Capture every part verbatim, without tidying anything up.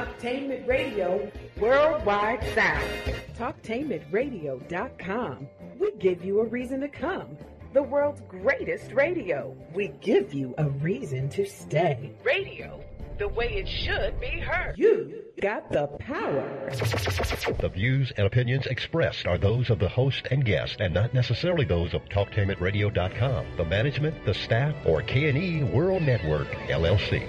Talktainment Radio Worldwide Sound. Talktainment Radio dot com. We give you a reason to come. The world's greatest radio. We give you a reason to stay. Radio, the way it should be heard. You got the power. The views and opinions expressed are those of the host and guest and not necessarily those of Talktainment Radio dot com, the management, the staff, or K and E World Network, L L C.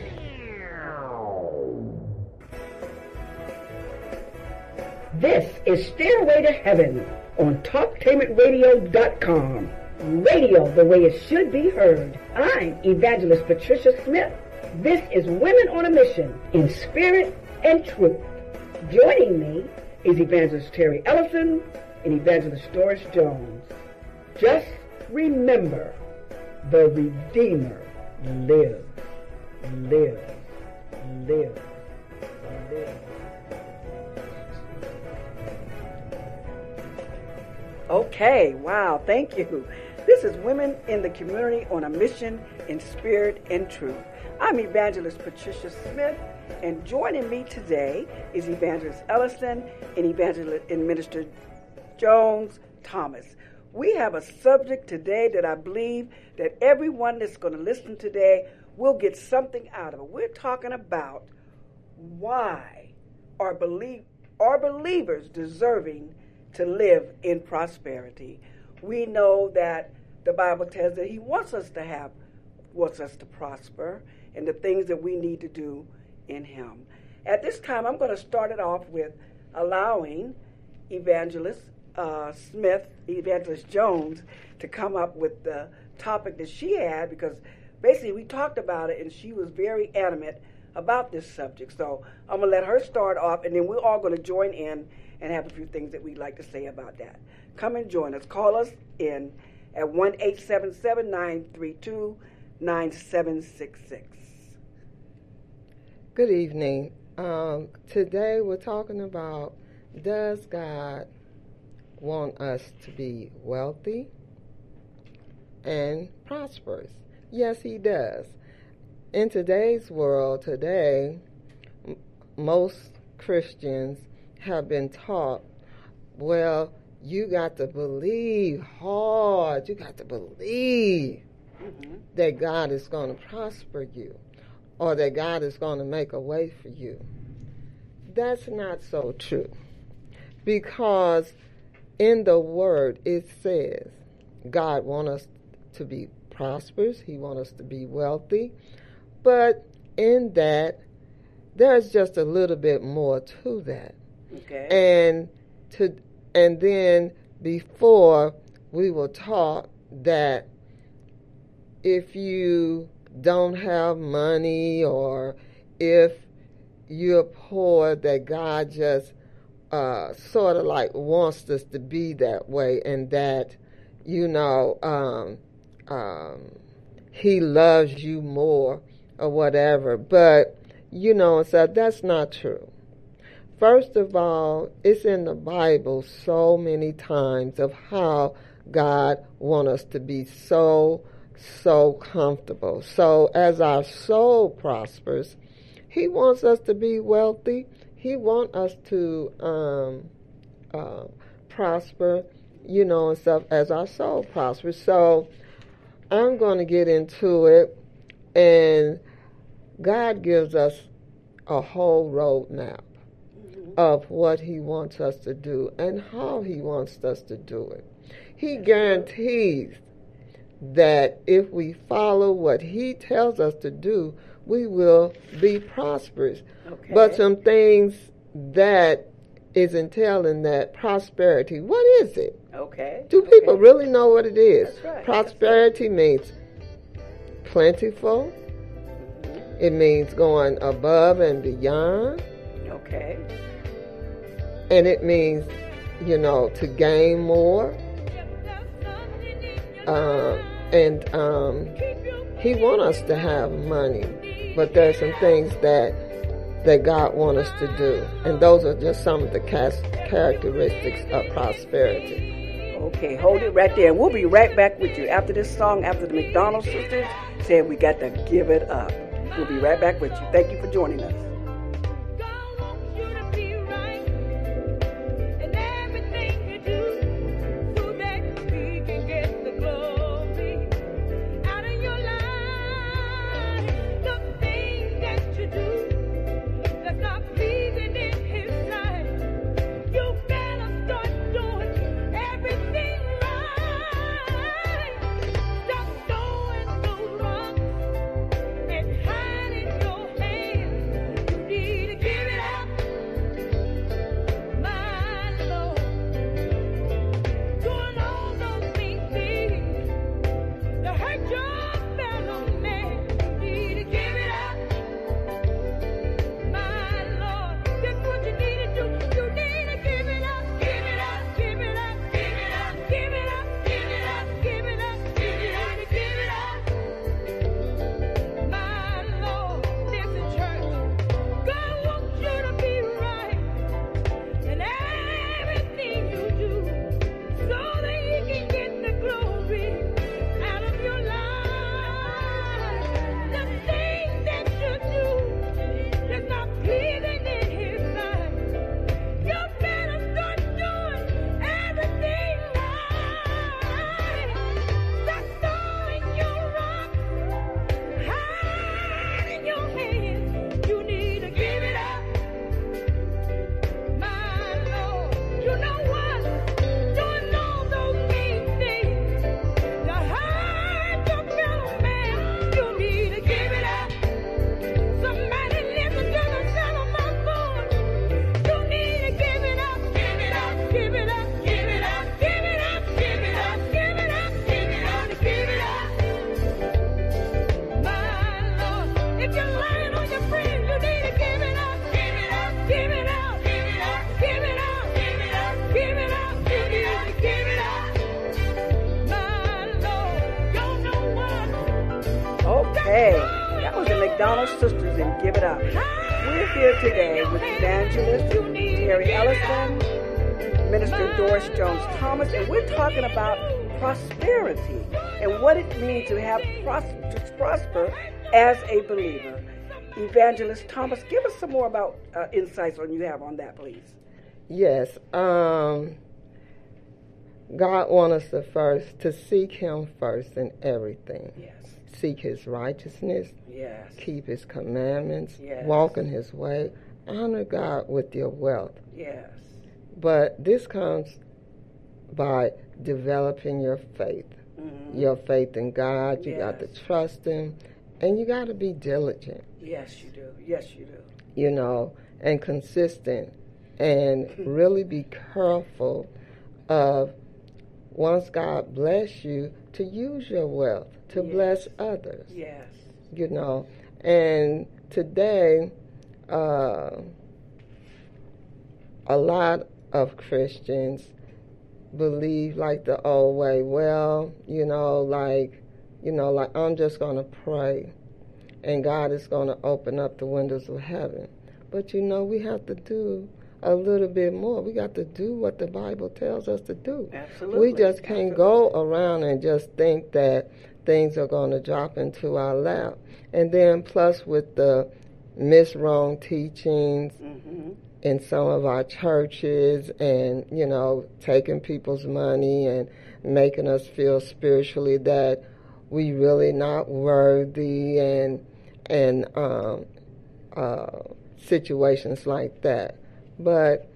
This is Stairway to Heaven on Talktainment Radio dot com. Radio the way it should be heard. I'm Evangelist Patricia Smith. This is Women on a Mission in Spirit and Truth. Joining me is Evangelist Terry Ellison and Evangelist Doris Jones. Just remember, the Redeemer lives, lives, lives, lives. Okay, wow, thank you. This is Women in the Community on a Mission in Spirit and Truth. I'm Evangelist Patricia Smith, and joining me today is Evangelist Ellison and Evangelist and Minister Jones Thomas. We have a subject today that I believe that everyone that's going to listen today will get something out of it. We're talking about why are, belie- are believers deserving to live in prosperity. We know that the Bible tells that he wants us to have, wants us to prosper, and the things that we need to do in him. At this time, I'm going to start it off with allowing Evangelist uh, Smith, Evangelist Jones, to come up with the topic that she had, because basically we talked about it and she was very animate about this subject. So I'm going to let her start off, and then we're all going to join in and have a few things that we'd like to say about that. Come and join us. Call us in at one eight seven seven, nine three two, nine seven six six. Good evening. Um, today we're talking about, does God want us to be wealthy and prosperous? Yes, he does. In today's world, today, m- most Christians have been taught, well, you got to believe hard. You got to believe mm-hmm. that God is going to prosper you, or that God is going to make a way for you. That's not so true, because in the Word it says God wants us to be prosperous. He wants us to be wealthy. But in that, there's just a little bit more to that. Okay. And to and then before we were taught that if you don't have money, or if you're poor, that God just uh, sort of like wants us to be that way, and that, you know, um, um, he loves you more or whatever. But, you know, so that's not true. First of all, it's in the Bible so many times of how God wants us to be so, so comfortable. So as our soul prospers, he wants us to be wealthy. He wants us to um, uh, prosper, you know, and stuff as our soul prospers. So I'm going to get into it, and God gives us a whole roadmap of what he wants us to do and how he wants us to do it. He guarantees that if we follow what he tells us to do, we will be prosperous. Okay. But some things that is entailing that prosperity, what is it? Okay. Do people okay. really know what it is? That's right. Prosperity That's right. means plentiful. Mm-hmm. It means going above and beyond. Okay. And it means, you know, to gain more. Uh, and um, he wants us to have money. But there's some things that that God wants us to do. And those are just some of the characteristics of prosperity. Okay, hold it right there. And we'll be right back with you after this song, after the McDonald sisters saying we got to give it up. We'll be right back with you. Thank you for joining us. our sisters and give it up. We're here today with Evangelist Terry Ellison, Minister Doris Jones-Thomas, and we're talking about prosperity and what it means to have pros- to prosper as a believer. Evangelist Thomas, give us some more about uh, insights on you have on that, please. Yes. Um, God wants us to first to seek Him first in everything. Yes. Seek His righteousness. Yes. Keep His commandments. Yes. Walk in His way. Honor God with your wealth. Yes. But this comes by developing your faith. Mm-hmm. Your faith in God. You yes. got to trust Him. And you got to be diligent. Yes, you do. Yes, you do. You know, and consistent. And really be careful of, once God bless you, to use your wealth to yes. bless others. Yes. You know, and today, uh, a lot of Christians believe like the old way. Well, you know, like, you know, like I'm just going to pray and God is going to open up the windows of heaven. But, you know, we have to do a little bit more. We got to do what the Bible tells us to do. Absolutely. We just can't Absolutely. go around and just think that things are going to drop into our lap. And then plus with the miswrong teachings mm-hmm. in some of our churches and, you know, taking people's money and making us feel spiritually that we really not worthy and, and um, uh, situations like that. But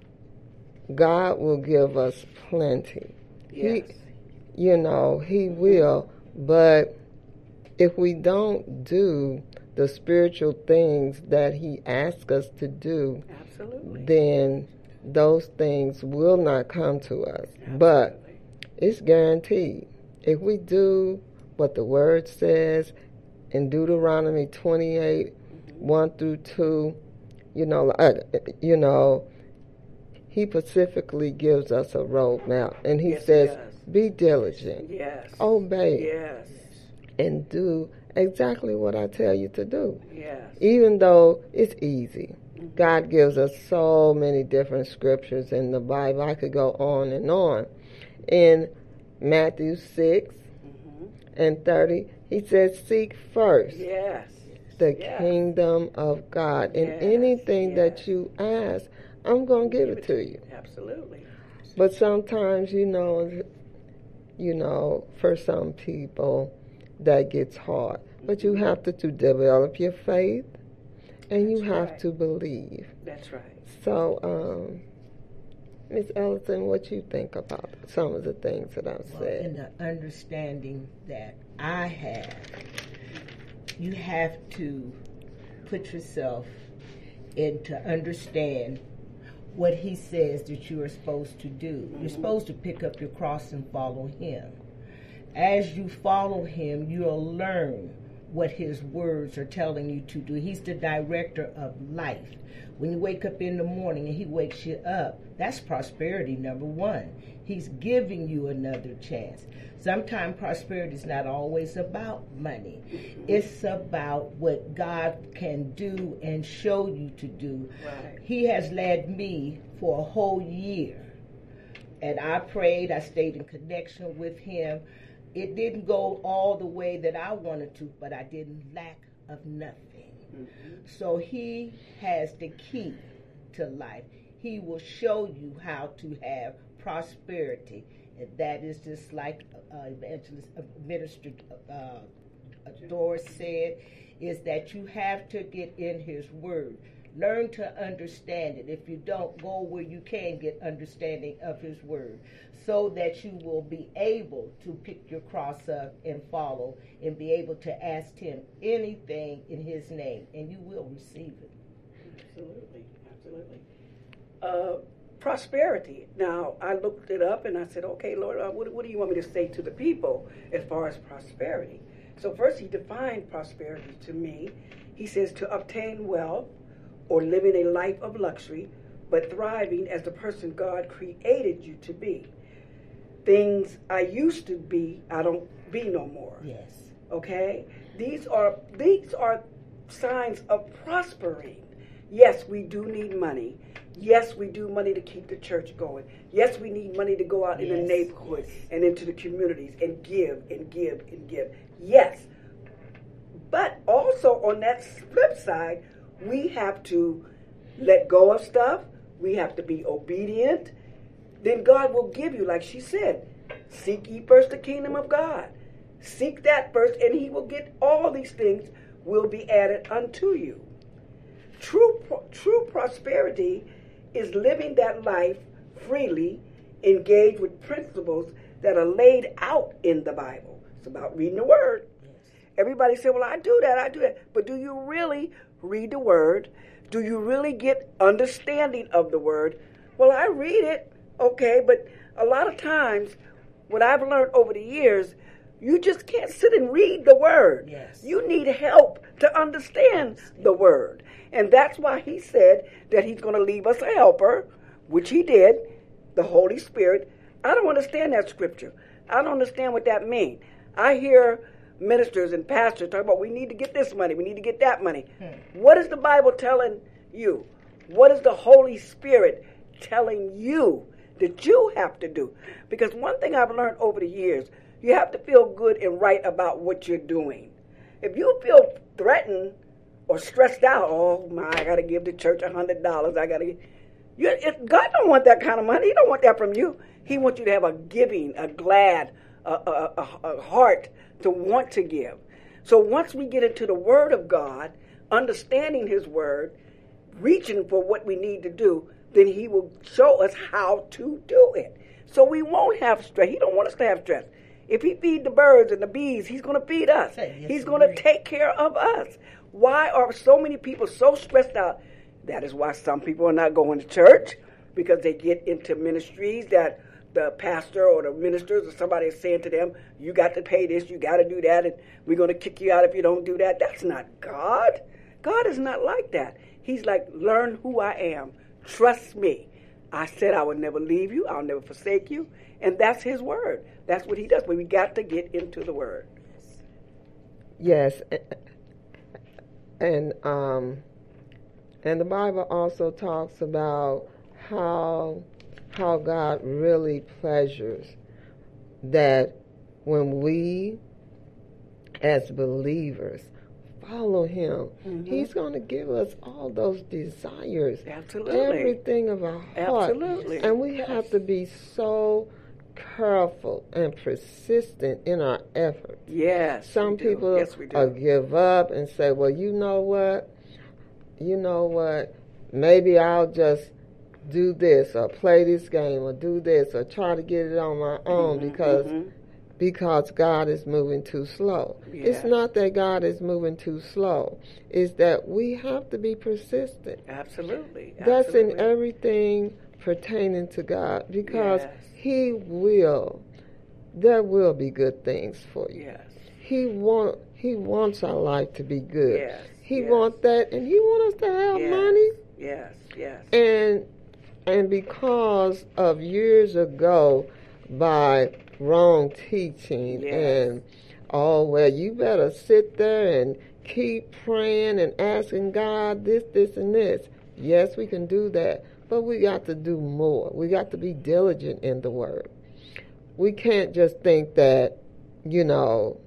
God will give us plenty. Yes. He, you know, He will. But if we don't do the spiritual things that He asks us to do, absolutely, then those things will not come to us. Absolutely. But it's guaranteed. If we do what the Word says in Deuteronomy twenty-eight, mm-hmm. one through two, you know, uh, you know, He specifically gives us a roadmap, and He yes, says, he "Be diligent, yes, obey, yes, and do exactly what I tell you to do." Yes. Even though it's easy, mm-hmm. God gives us so many different scriptures in the Bible. I could go on and on. In Matthew six mm-hmm. and thirty, He says, "Seek first." Yes. The yes. kingdom of God. And yes. anything yes. that you ask, I'm going to give, give it, it to you. Absolutely. But sometimes, you know, you know, for some people, that gets hard. Mm-hmm. But you have to, to develop your faith, and you That's have right. to believe. That's right. So, um, Miz Ellison, what you think about some of the things that I've well, said? In the understanding that I have, you have to put yourself in to understand what He says that you are supposed to do. Mm-hmm. You're supposed to pick up your cross and follow Him. As you follow Him, you'll learn what His words are telling you to do. He's the director of life. When you wake up in the morning and He wakes you up, that's prosperity, number one. He's giving you another chance. Sometimes prosperity is not always about money. It's about what God can do and show you to do. Right. He has led me for a whole year. And I prayed, I stayed in connection with Him. It didn't go all the way that I wanted to, but I didn't lack of nothing. Mm-hmm. So He has the key to life. He will show you how to have prosperity. And that is just like uh, Evangelist uh, Minister uh, Doris said, is that you have to get in His Word. Learn to understand it. If you don't, go where you can get understanding of His Word, so that you will be able to pick your cross up and follow and be able to ask Him anything in His name, and you will receive it. Absolutely, absolutely. Uh, prosperity. Now, I looked it up and I said, okay, Lord, uh, what, what do you want me to say to the people as far as prosperity? So first He defined prosperity to me. He says to obtain wealth or living a life of luxury, but thriving as the person God created you to be. Things I used to be, I don't be no more. Yes. Okay? These are these are signs of prospering. Yes, we do need money. Yes, we do money to keep the church going. Yes, we need money to go out yes. in the neighborhood yes. and into the communities and give and give and give. Yes. But also on that flip side, we have to let go of stuff. We have to be obedient. Then God will give you, like she said, seek ye first the kingdom of God. Seek that first, and he will get all these things will be added unto you. True, true prosperity is living that life freely, engaged with principles that are laid out in the Bible. It's about reading the Word. Yes. Everybody say, well, I do that, I do that. But do you really read the Word? Do you really get understanding of the Word? Well, I read it, okay, but a lot of times, what I've learned over the years, you just can't sit and read the Word. Yes. You need help to understand the Word. And that's why he said that he's going to leave us a helper, which he did, the Holy Spirit. I don't understand that scripture. I don't understand what that means. I hear ministers and pastors talk about we need to get this money, we need to get that money. Hmm. What is the Bible telling you? What is the Holy Spirit telling you that you have to do? Because one thing I've learned over the years, you have to feel good and right about what you're doing. If you feel threatened or stressed out, oh my, I got to give the church a hundred dollars. I got to. You, it, God don't want that kind of money. He don't want that from you. He wants you to have a giving, a glad, a, a, a, a heart to want to give. So once we get into the Word of God, understanding His Word, reaching for what we need to do, then He will show us how to do it. So we won't have stress. He don't want us to have stress. If He feed the birds and the bees, He's going to feed us. Yes, He's going to take care of us. Why are so many people so stressed out? That is why some people are not going to church, because they get into ministries that the pastor or the ministers or somebody is saying to them, you got to pay this, you got to do that, and we're going to kick you out if you don't do that. That's not God. God is not like that. He's like, learn who I am. Trust me. I said I would never leave you. I'll never forsake you. And that's His Word. That's what He does. But we got to get into the Word. Yes. And um, and the Bible also talks about how how God really pleasures that when we as believers follow Him, mm-hmm. He's going to give us all those desires, absolutely, everything of our heart, absolutely, and we yes. have to be so careful and persistent in our efforts. Yes, some we people do. Yes, we do. Uh, give up and say, well, you know what, you know what, maybe I'll just do this or play this game or do this or try to get it on my own mm-hmm, because mm-hmm. because God is moving too slow. Yeah. It's not that God is moving too slow. It's that we have to be persistent. Absolutely. That's Absolutely. in everything pertaining to God, because yes. He will, there will be good things for you. Yes. He want, He wants our life to be good. Yes. He yes. wants that, and He wants us to have yes. money. Yes, yes. And and because of years ago, by wrong teaching yes. and oh well, you better sit there and keep praying and asking God this, this, and this. Yes, we can do that, but we got to do more. We got to be diligent in the Word. We can't just think that, you know,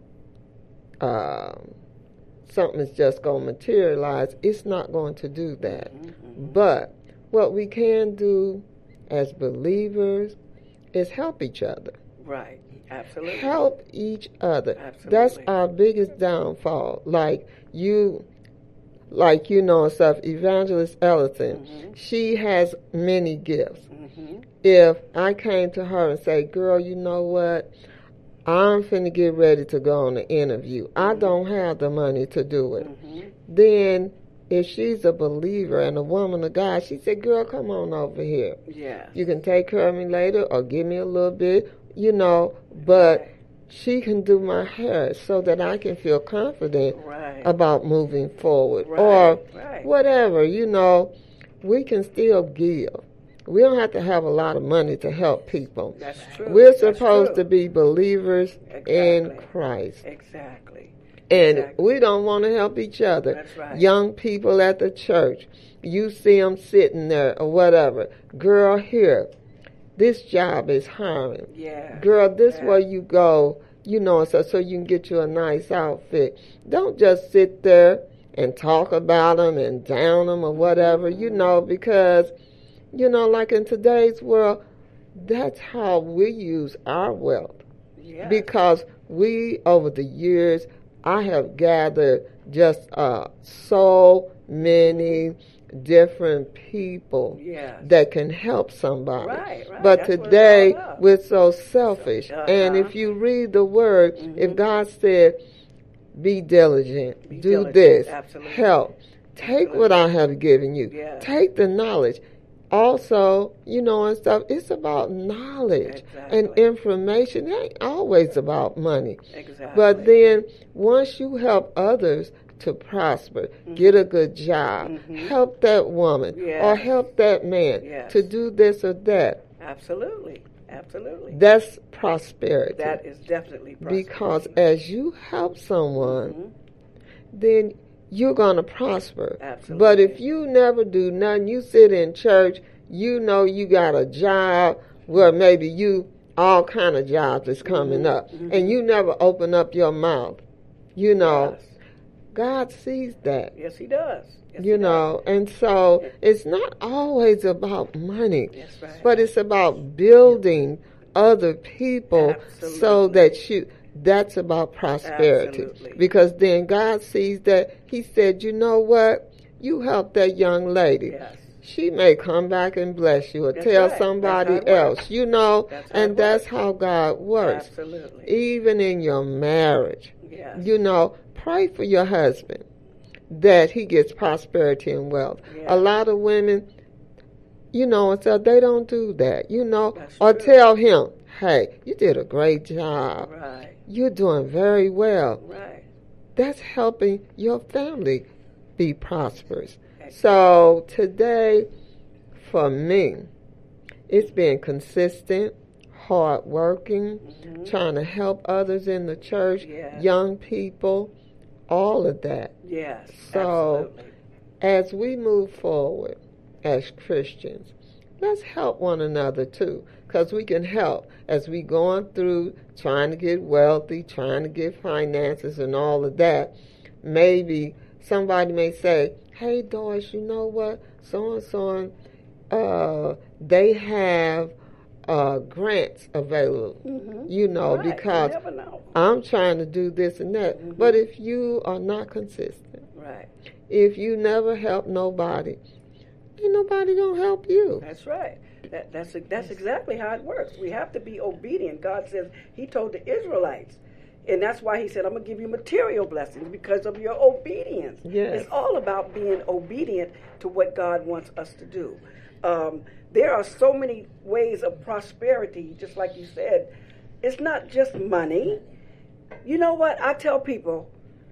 um, something is just going to materialize. It's not going to do that. Mm-hmm. But what we can do as believers is help each other. Right. Absolutely. Help each other. Absolutely. That's our biggest downfall. Like you, like you know stuff, Evangelist Ellison, mm-hmm. she has many gifts. Mm-hmm. If I came to her and say, girl, you know what? I'm finna get ready to go on an interview. Mm-hmm. I don't have the money to do it. Mm-hmm. Then if she's a believer and a woman of God, she said, girl, come on over here. Yeah. You can take care of me later or give me a little bit, you know, but right. she can do my hair so that I can feel confident right. about moving forward. Right. Or right. whatever, you know, we can still give. We don't have to have a lot of money to help people. That's true. We're That's supposed true. to be believers exactly. in Christ. Exactly. And exactly. we don't want to help each other. That's right. Young people at the church, you see them sitting there or whatever. Girl, here, this job is hiring. Yeah. Girl, this yeah. way you go, you know, so, so you can get you a nice outfit. Don't just sit there and talk about them and down them or whatever, you know, because, you know, like in today's world, that's how we use our wealth. Yeah. Because we, over the years, I have gathered just uh, so many different people yes. that can help somebody. Right, right. But That's what it's today, all about. we're so selfish. Uh-huh. And if you read the word, Mhm. if God said, be diligent, Be do diligent. this, Absolutely. help, take Absolutely. what I have given you, Yeah. take the knowledge. Also, you know, and stuff, it's about knowledge Exactly. and information. It ain't always about money. Exactly. But then, once you help others to prosper, Mm-hmm. get a good job, Mhm. help that woman Yes. or help that man Yes. to do this or that, Absolutely. Absolutely. that's prosperity. That is definitely prosperity. Because as you help someone, Mhm. then you're going to prosper. Absolutely. But if you never do nothing, you sit in church, you know you got a job where maybe you, all kind of jobs is coming Mhm, up, mhm. and you never open up your mouth, you know, Yes. God sees that. Yes, he does. Yes, You he know, and so it's not always about money, does. That's right. but it's about building other people so Absolutely. that you, that's about prosperity. Absolutely. Because then God sees that. He said, you know what? You help that young lady. Yes. She may come back and bless you or That's tell right. somebody That's how it else, works. you know, That's how and it that's works. how God works. Absolutely. Even in your marriage, Yes. you know, pray for your husband that he gets prosperity and wealth. Yeah. A lot of women, you know, and so they don't do that, you know, That's or true. tell him, hey, you did a great job. Right. You're doing very well. Right. That's helping your family be prosperous. So today, for me, it's being consistent, hard working, Mhm. trying to help others in the church, Yes. young people, all of that. Yes. So, absolutely. As we move forward as Christians, let's help one another too, because we can help as we going through trying to get wealthy, trying to get finances and all of that. Maybe somebody may say, hey Doris, you know what, so and so, uh, they have uh, grants available, Mhm. you know, Right. because You never know. I'm trying to do this and that. Mhm. But if you are not consistent, Right. if you never help nobody, ain't nobody gonna help you. That's right. That, that's that's exactly how it works. We have to be obedient. God says He told the Israelites, and that's why He said, "I'm gonna give you material blessings because of your obedience." Yes. It's all about being obedient to what God wants us to do. Um, there are so many ways of prosperity, just like you said. It's not just money. You know what? I tell people,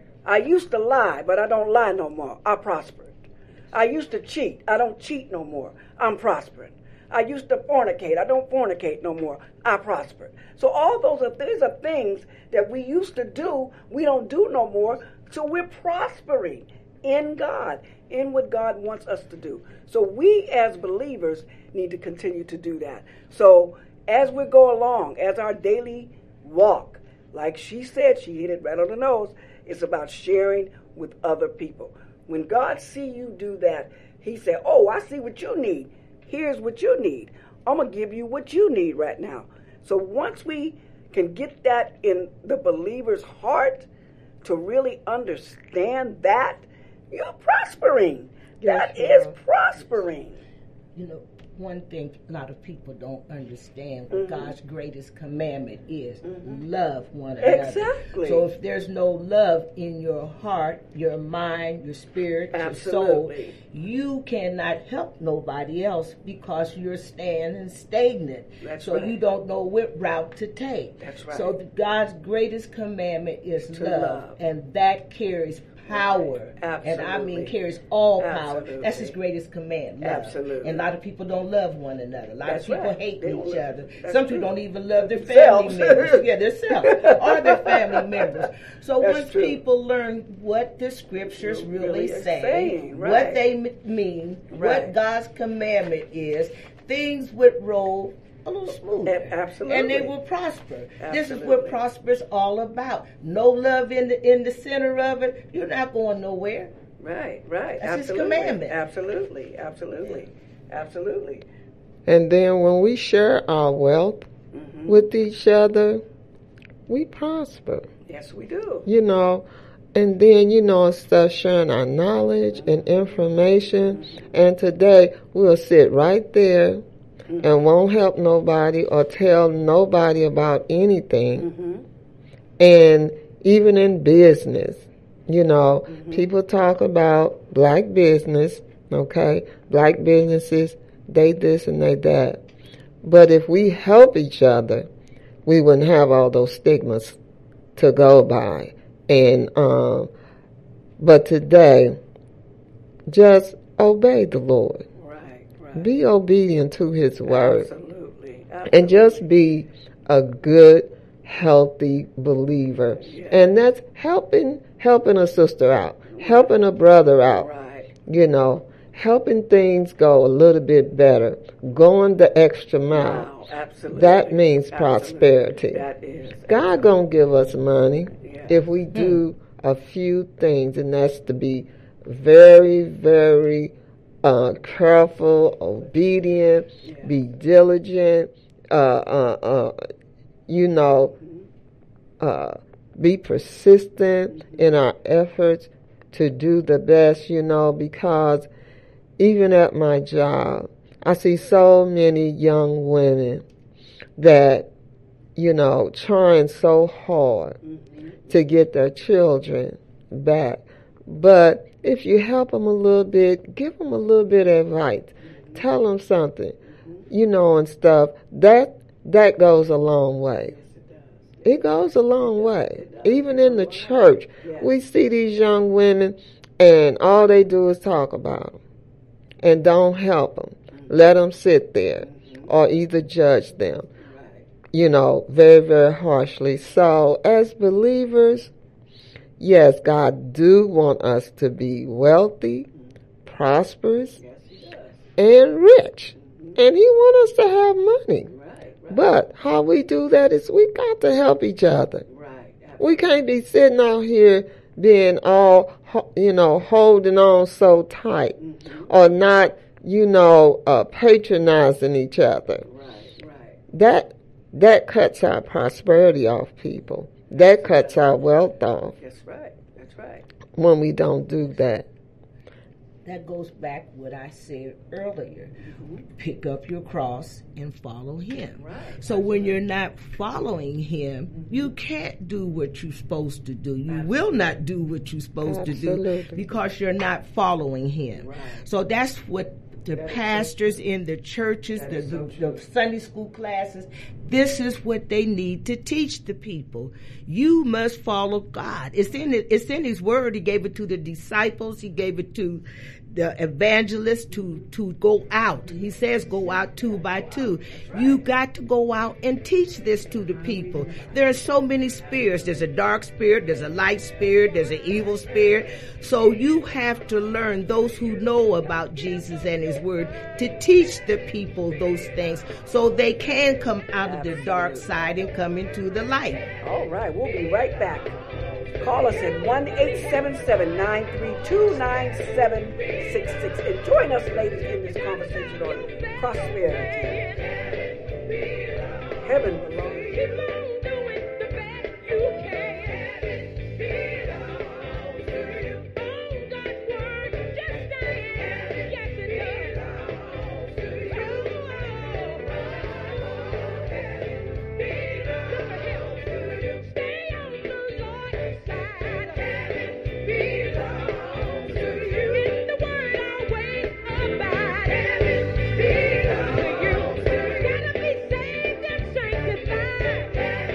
I used to lie, but I don't lie no more. I prospered. I used to cheat. I don't cheat no more. I'm prospering. I used to fornicate. I don't fornicate no more. I prospered. So all those are these are things that we used to do. We don't do no more. So we're prospering in God, in what God wants us to do. So we as believers need to continue to do that. So as we go along, as our daily walk, like she said, she hit it right on the nose, it's about sharing with other people. When God see you do that, He said, oh, I see what you need. Here's what you need. I'm going to give you what you need right now. So once we can get that in the believer's heart to really understand that, you're prospering. Yes, That is ma'am. prospering. You know, one thing a lot of people don't understand what Mhm. God's greatest commandment is Mhm. love one another. Exactly. So if there's no love in your heart, your mind, your spirit, Absolutely. your soul, you cannot help nobody else because you're standing stagnant. That's so right. you don't know what route to take. That's right. So God's greatest commandment is To love, love. and that carries power. Absolutely. And I mean carries all power. Absolutely. That's his greatest command, love. Absolutely. And a lot of people don't love one another. A lot That's of people right. hate They each don't love- other. that's Some true. people don't even love their Themselves. family members. Yeah, themselves or their family members. So That's once true. people learn what the scriptures really, Really is say, saying, right. what they m- mean, Right. what God's commandment is, things would roll a little smoother. A- absolutely. And they will prosper. This is Absolutely. what prosper is all about. No love in the in the center of it, you're not going nowhere. Right, right. That's his absolutely. commandment. Absolutely, absolutely, absolutely. And then when we share our wealth Mhm. with each other, we prosper. Yes, we do. You know, and then, you know, start sharing our knowledge and information. And today, we'll sit right there and won't help nobody or tell nobody about anything. Mm-hmm. And even in business, you know, people talk about black business, okay? Black businesses, they this and they that. But if we help each other, we wouldn't have all those stigmas to go by. And um, but today, just obey the Lord. Right, right. Be obedient to His word, Absolutely. and just be a good, healthy believer. Yeah. And that's helping helping a sister out, helping a brother out. Right. You know, helping things go a little bit better, going the extra mile. Wow, absolutely. That means Absolutely. prosperity. That is. God gonna give us money Yeah. if we do a few things, and that's to be very, very uh, careful, obedient, Yeah. be diligent, uh, uh, uh, you know, uh, be persistent in our efforts to do the best, you know, because even at my job, I see so many young women that, you know, trying so hard to get their children back. But if you help them a little bit, give them a little bit of advice, tell them something, you know, and stuff, that that goes a long way. It goes a long way. Even in the church, we see these young women, and all they do is talk about them, and don't help them. Let them sit there, or either judge them, you know, very, very harshly. So, as believers, yes, God do want us to be wealthy, prosperous, and rich. And He wants us to have money. But how we do that is we got to help each other. We can't be sitting out here being all, you know, holding on so tight, or not, you know, uh, patronizing each other. That that cuts our prosperity off, people. That cuts our wealth off. That's right. That's right. When we don't do that. That goes back what I said earlier. Pick up your cross and follow Him. Right. So when you're not following Him, you can't do what you're supposed to do. You will not do what you're supposed to Absolutely. do because you're not following Him. Right. So that's what the pastors in the churches, the, the, the Sunday school classes, this is what they need to teach the people. You must follow God. It's in it, it's in His Word. He gave it to the disciples. He gave it to the evangelists to, to go out. He says go out two by two. You got to go out and teach this to the people. There are so many spirits. There's a dark spirit, there's a light spirit, there's an evil spirit. So you have to learn, those who know about Jesus and His Word, to teach the people those things so they can come out of the dark side and come into the light. All right, we'll be right back. Call us at one eight seven seven, nine three two, nine seven six six and join us, ladies, in this conversation on prosperity. Heaven belongs to you. Gotta be saved and sanctified.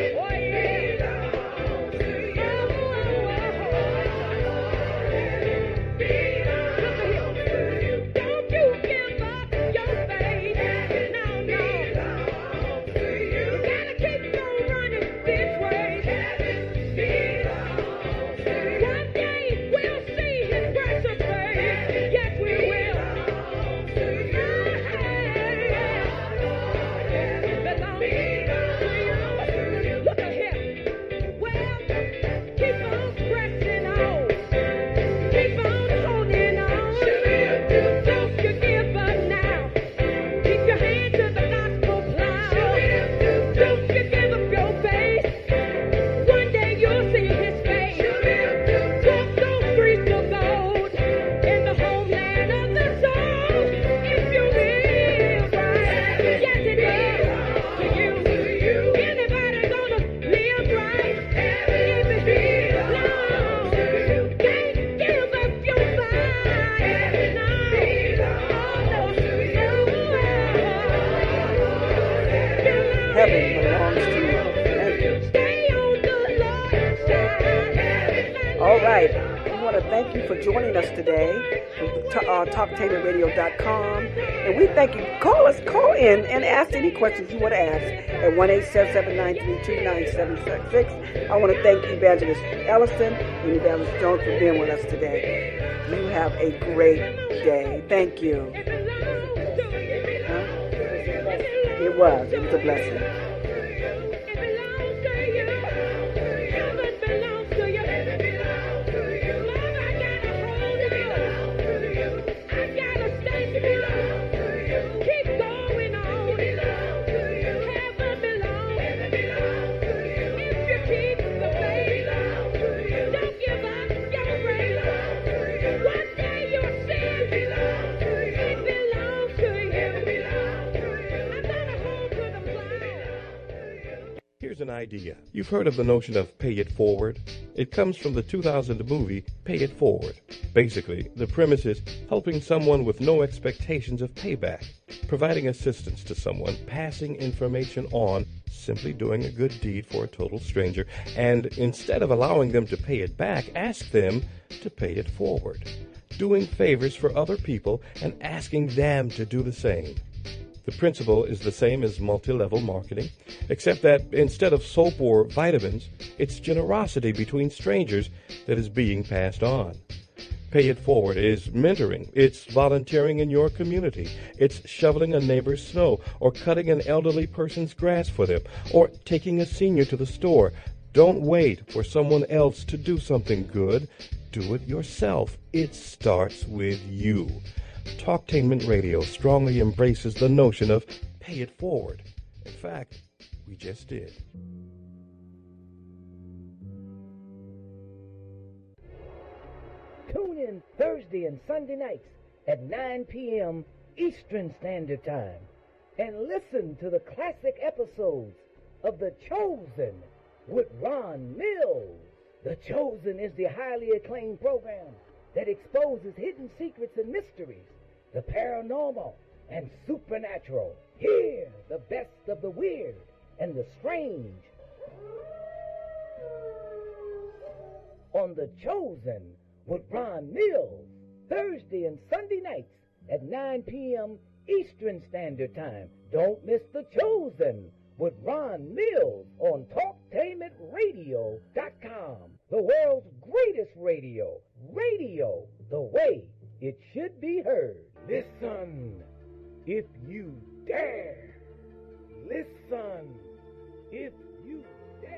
right. We want to thank you for joining us today from uh, talk tainment radio dot com. And we thank you. Call us, call in and ask any questions you want to ask at one eight seven seven, nine three two, nine seven six six. I want to thank Evangelist Ellison and Evangelist Jones for being with us today. You have a great day. Thank you. Huh? It was. It was a blessing. Here's an idea. You've heard of the notion of pay it forward? It comes from the two thousand movie Pay It Forward. Basically, the premise is helping someone with no expectations of payback, providing assistance to someone, passing information on, simply doing a good deed for a total stranger, and instead of allowing them to pay it back, ask them to pay it forward. Doing favors for other people and asking them to do the same. The principle is the same as multi-level marketing, except that instead of soap or vitamins, it's generosity between strangers that is being passed on. Pay It Forward is mentoring. It's volunteering in your community. It's shoveling a neighbor's snow or cutting an elderly person's grass for them or taking a senior to the store. Don't wait for someone else to do something good. Do it yourself. It starts with you. Talktainment Radio strongly embraces the notion of pay it forward. In fact, we just did. Tune in Thursday and Sunday nights at nine p.m. Eastern Standard Time and listen to the classic episodes of The Chosen with Ron Mills. The Chosen is the highly acclaimed program that exposes hidden secrets and mysteries, the paranormal and supernatural. Hear the best of the weird and the strange on The Chosen with Ron Mills, Thursday and Sunday nights at nine p.m. Eastern Standard Time. Don't miss The Chosen with Ron Mills on talktainment radio dot com. The world's greatest radio. Radio the way it should be heard. Listen, if you dare. Listen, if you dare.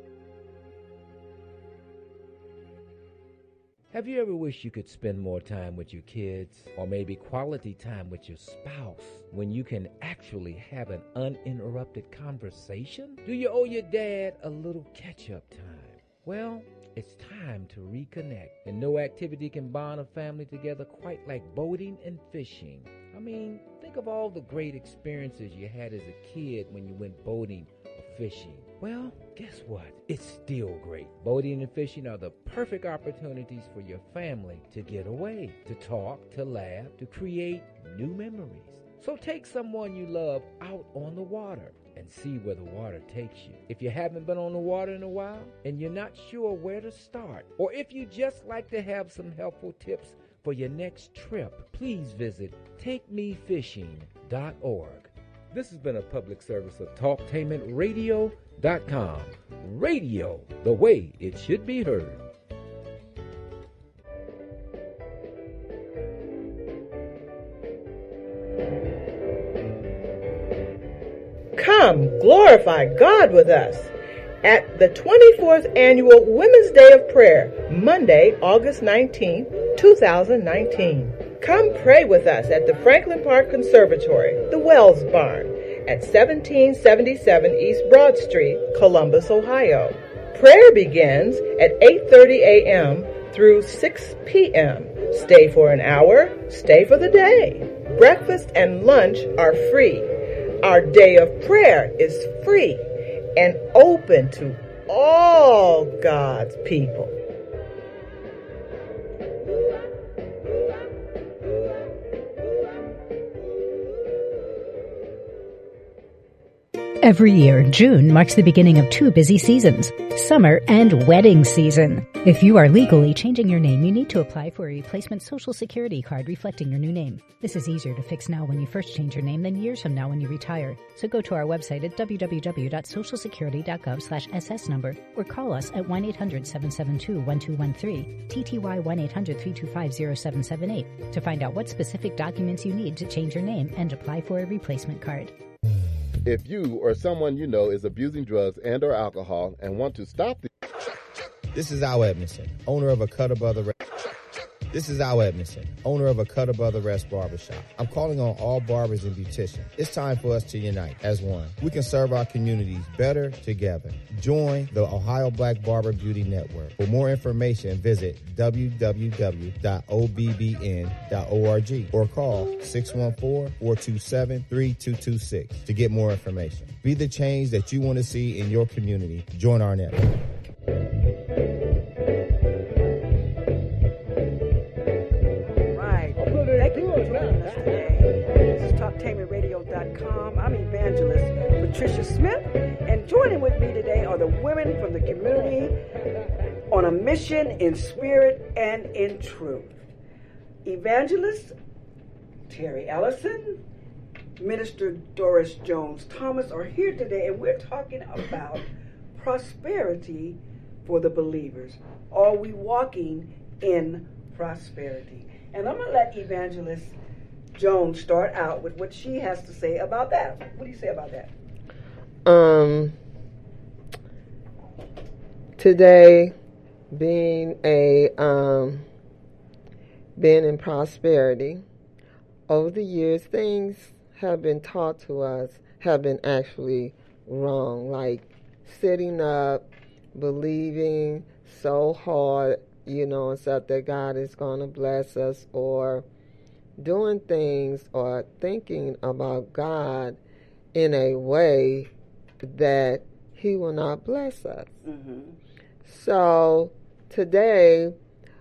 Have you ever wished you could spend more time with your kids, or maybe quality time with your spouse, when you can actually have an uninterrupted conversation? Do you owe your dad a little catch-up time? Well, it's time to reconnect, and no activity can bond a family together quite like boating and fishing. I mean, think of all the great experiences you had as a kid when you went boating or fishing. Well, guess what? It's still great. Boating and fishing are the perfect opportunities for your family to get away, to talk, to laugh, to create new memories. So take someone you love out on the water and see where the water takes you. If you haven't been on the water in a while and you're not sure where to start, or if you just like to have some helpful tips for your next trip, please visit take me fishing dot org. This has been a public service of talktainment radio dot com. Radio the way it should be heard. Come glorify God with us at the twenty-fourth Annual Women's Day of Prayer, Monday, August nineteenth, twenty nineteen. Come pray with us at the Franklin Park Conservatory, the Wells Barn, at seventeen seventy-seven East Broad Street, Columbus, Ohio. Prayer begins at eight thirty a.m. through six p.m. Stay for an hour, stay for the day. Breakfast and lunch are free. Our day of prayer is free and open to all God's people. Every year, June marks the beginning of two busy seasons, summer and wedding season. If you are legally changing your name, you need to apply for a replacement Social Security card reflecting your new name. This is easier to fix now when you first change your name than years from now when you retire. So go to our website at w w w dot social security dot gov slash s s number or call us at one eight hundred seven seven two one two one three, T T Y one eight hundred three two five zero seven seven eight to find out what specific documents you need to change your name and apply for a replacement card. If you or someone you know is abusing drugs and or alcohol and want to stop the... This is Al Edmondson, owner of a Cut Above the Rest. This is Al Edmondson, owner of a Cut Above the Rest barbershop. I'm calling on all barbers and beauticians. It's time for us to unite as one. We can serve our communities better together. Join the Ohio Black Barber Beauty Network. For more information, visit w w w dot o b b n dot org or call six one four, four two seven, three two two six to get more information. Be the change that you want to see in your community. Join our network. I'm Evangelist Patricia Smith, and joining with me today are the women from the community on a mission in spirit and in truth. Evangelist Terry Ellison, Minister Doris Jones Thomas are here today, and we're talking about prosperity for the believers. Are we walking in prosperity? And I'm going to let Evangelist Jones start out with what she has to say about that. What do you say about that? Um, today, being a um, being in prosperity, over the years, things have been taught to us have been actually wrong. Like sitting up, believing so hard, you know, and stuff that God is going to bless us, or doing things or thinking about God in a way that He will not bless us. Mm-hmm. So today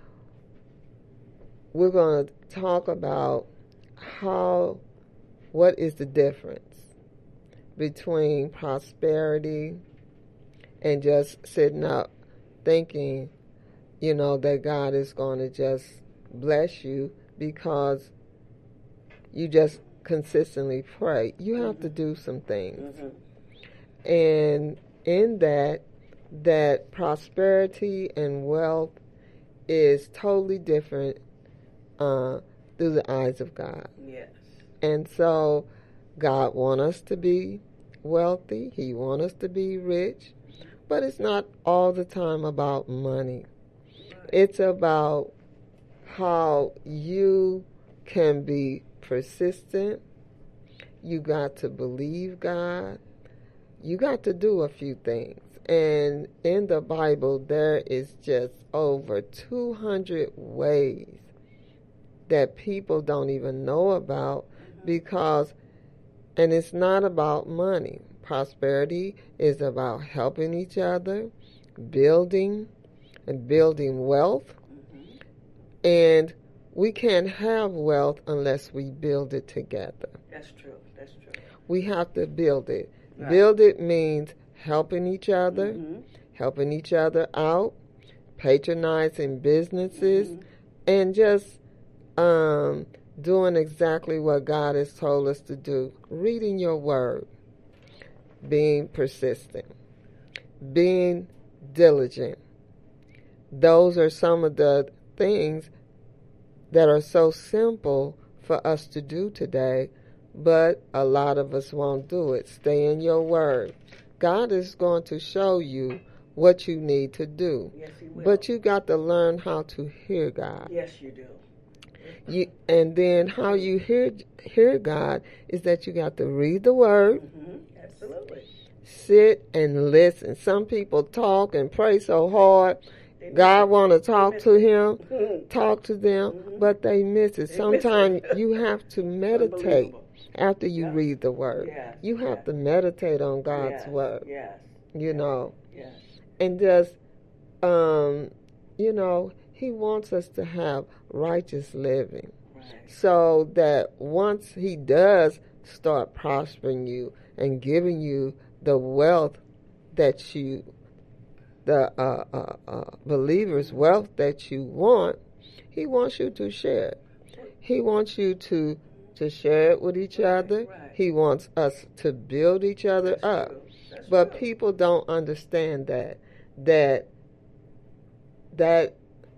we're going to talk about how, what is the difference between prosperity and just sitting up thinking, you know, that God is going to just bless you because you just consistently pray. You have mm-hmm. to do some things. Mm-hmm. And in that, that prosperity and wealth is totally different uh, through the eyes of God. Yes. And so God wants us to be wealthy. He wants us to be rich. But it's not all the time about money. Right. It's about how you can be persistent. You got to believe God. You got to do a few things. And in the Bible, there is just over two hundred ways that people don't even know about because, and it's not about money. Prosperity is about helping each other, building, and building wealth. And we can't have wealth unless we build it together. That's true. That's true. We have to build it. Right. Build it means helping each other, mm-hmm. helping each other out, patronizing businesses, mm-hmm. and just um, doing exactly what God has told us to do. Reading your word, being persistent, being diligent. Those are some of the things that are so simple for us to do today, but a lot of us won't do it. Stay in your word. God is going to show you what you need to do. Yes, He will. But you got to learn how to hear God. Yes, you do. You, and then how you hear hear God is that you got to read the word. Mm-hmm. Absolutely. Sit and listen. Some people talk and pray so hard. God want to talk to him, talk to them, mm-hmm. but they miss it. Sometimes you have to meditate after you yeah. read the word. Yes. You have yes. to meditate on God's yes. word. Yes. You yes. know. Yes. And just, um, you know, He wants us to have righteous living. Right. So that once He does start prospering you and giving you the wealth that you, the uh, uh, uh, believer's wealth that you want, he wants you to share it. He wants you to to share it with each other. He wants us to build each other up. But people don't understand that that that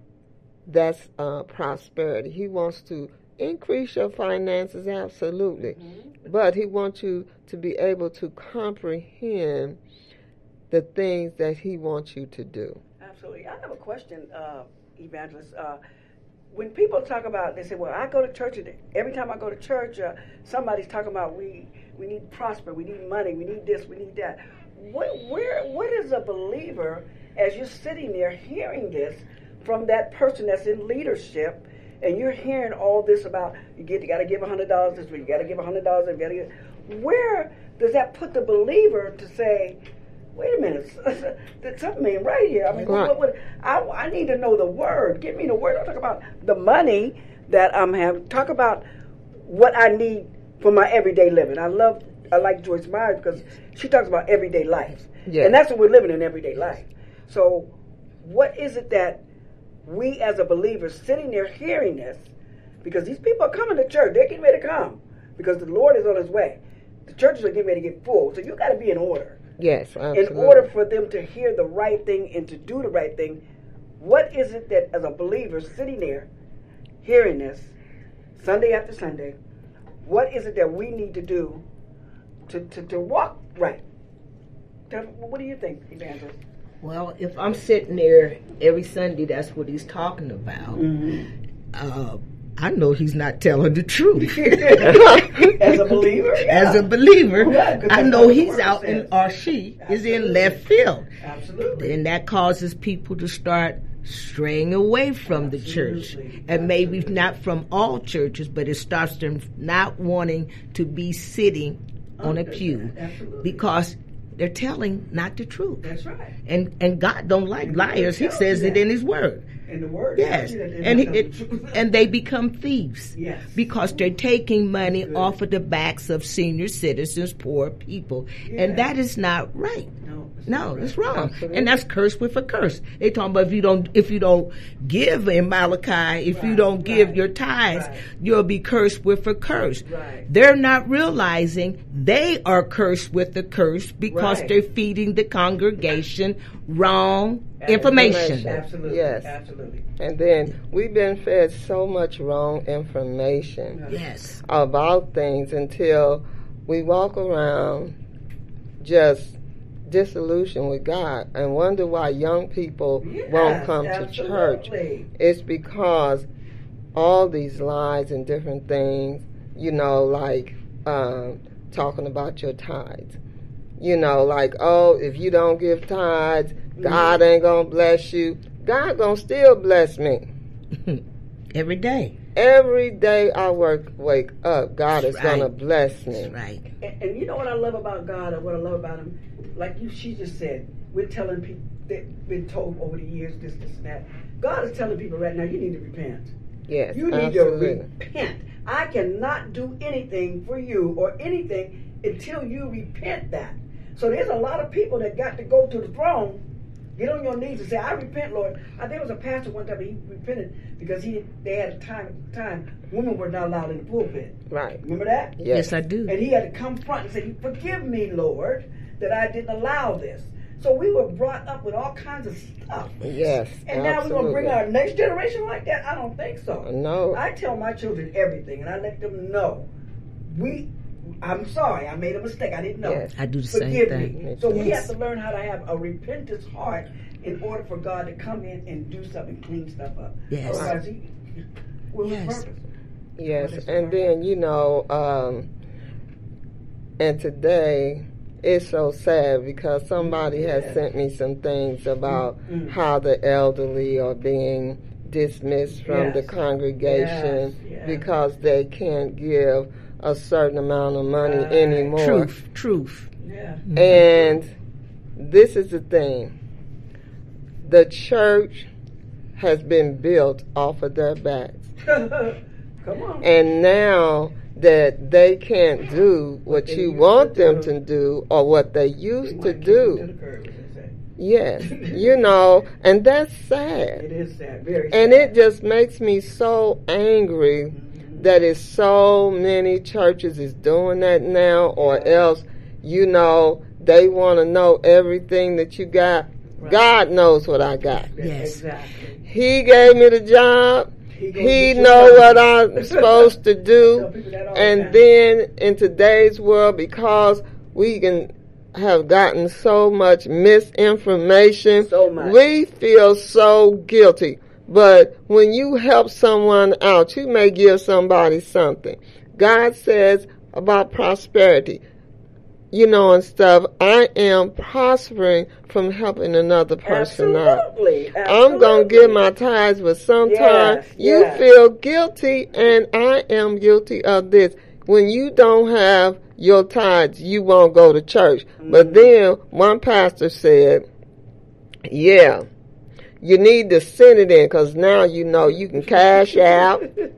that's uh, prosperity. He wants to increase your finances, absolutely. Mm-hmm. But he wants you to be able to comprehend the things that he wants you to do. Absolutely. I have a question, uh, Evangelist. Uh, when people talk about, they say, well, I go to church, and every time I go to church, uh, somebody's talking about we we need to prosper, we need money, we need this, we need that. What, where, what is a believer, as you're sitting there hearing this from that person that's in leadership, and you're hearing all this about you get you got to give one hundred dollars this week, you got to give one hundred dollars, you got to give, where does that put the believer to say, wait a minute, there's something ain't right here? I mean, right. What, what, I, I need to know the word. Give me the word. Don't talk about the money that I'm having. Talk about what I need for my everyday living. I love, I like Joyce Meyer because she talks about everyday life. Yes. And that's what we're living in, everyday life. So what is it that we as a believer sitting there hearing this, because these people are coming to church, they're getting ready to come because the Lord is on his way. The churches are getting ready to get full, so you got to be in order. Yes, absolutely. In order for them to hear the right thing and to do the right thing, what is it that as a believer sitting there hearing this Sunday after Sunday, what is it that we need to do to, to, to walk right? What do you think, Evangelist? Well, if I'm sitting there every Sunday, that's what he's talking about. Mm-hmm. Uh, I know he's not telling the truth. As a believer? Yeah. As a believer, yeah, I know he's out in, or she Absolutely. Is in left field. Absolutely. And that causes people to start straying away from Absolutely. The church. And Absolutely. Maybe not from all churches, but it starts them not wanting to be sitting on a pew. Absolutely. Because they're telling not the truth. That's right. And and God don't like and liars. He says it in his word. In the word. Yes. And he, it, and they become thieves. Yes. Because they're taking money Good. Off of the backs of senior citizens, poor people. Yeah. And that is not right. No, it's, no, right. it's wrong. Absolutely. And that's cursed with a curse. They talking about if you don't if you don't give in Malachi, if right. you don't give right. your tithes, right. you'll be cursed with a curse. Right. They're not realizing they are cursed with a curse because right. they're feeding the congregation wrong information. Absolutely. Yes. Absolutely. And then we've been fed so much wrong information yes. about things until we walk around just disillusioned with God and wonder why young people yes, won't come absolutely. To church. It's because all these lies and different things, you know, like um, talking about your tithes. You know, like, oh, if you don't give tithes, God ain't gonna bless you. God gonna still bless me. Every day. Every day I work, wake up, God That's is right. gonna bless me. That's right. And, and you know what I love about God, or what I love about Him? Like you, she just said, we're telling people that been told over the years this, this, and that. God is telling people right now, you need to repent. Yes, you need absolutely. to repent. I cannot do anything for you or anything until you repent that. So there's a lot of people that got to go to the throne, get on your knees and say, I repent, Lord. I think it was a pastor one time, he repented because he they had a time time women were not allowed in the pulpit. Right. Remember that? Yes, yes I do. And he had to come front and say, forgive me, Lord, that I didn't allow this. So we were brought up with all kinds of stuff. Yes, And absolutely. now we're going to bring our next generation like that? I don't think so. No. I tell my children everything, and I let them know. We... I'm sorry, I made a mistake. I didn't know. Yes. I do the Forgive same thing. me. So yes. we have to learn how to have a repentance heart in order for God to come in and do something, clean stuff up. Yes. Otherwise, he, what was yes. the purpose? Yes, and then, you know, um, and today it's so sad because somebody has yes. sent me some things about mm-hmm. how the elderly are being dismissed from yes. the congregation yes. Yes. because they can't give a certain amount of money right. anymore. Truth, truth. Yeah. Mm-hmm. And this is the thing. The church has been built off of their backs. Come on. And now that they can't do what you want them to do or what they used to do. Yes, you know, and that's sad. It is sad, very sad. And it just makes me so angry that it's so many churches is doing that now, or else, you know, they want to know everything that you got. Right. God knows what I got. Yes, exactly. He gave me the job. He, he know what I'm supposed to do. And then in today's world, because we can have gotten so much misinformation, so much. We feel so guilty. But when you help someone out, you may give somebody something. God says about prosperity, you know, and stuff. I am prospering from helping another person Absolutely. out. Absolutely. I'm going to give my tithes, but sometimes yes, you yes. feel guilty, and I am guilty of this. When you don't have your tithes, you won't go to church. Mm-hmm. But then one pastor said, yeah, you need to send it in, because now you know you can cash out,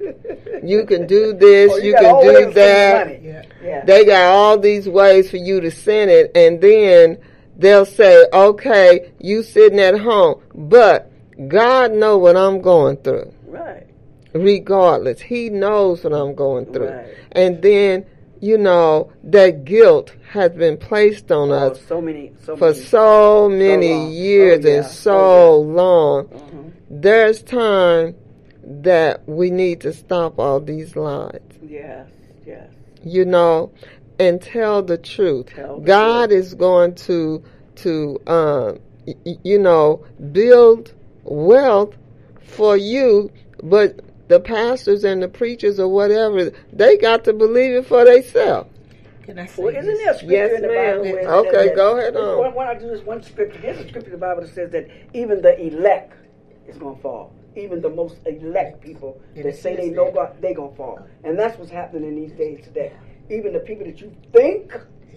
you can do this, oh, you, you can do Yeah. that. Yeah. They got all these ways for you to send it, and then they'll say, okay, you sitting at home, but God know what I'm going through. Right. Regardless, He knows what I'm going through. Right. And then, you know, that guilt has been placed on oh, us so many, so for many, so many so years oh, yeah. and so oh, yeah. long. Mm-hmm. There's time that we need to stop all these lies. Yes, yes. You know, and tell the truth. Tell the God truth. is going to, to um, y- you know, build wealth for you, but the pastors and the preachers or whatever, they got to believe it for themselves. Can I say Well, isn't this? there a scripture Yes, in the ma'am. Bible? Where it Okay, says that, go ahead on. When, when I do this one scripture, there's a scripture in the Bible that says that even the elect is going to fall. Even the most elect people And that it say says they know that. God, they going to fall. And that's what's happening in these days today. Even the people that you think,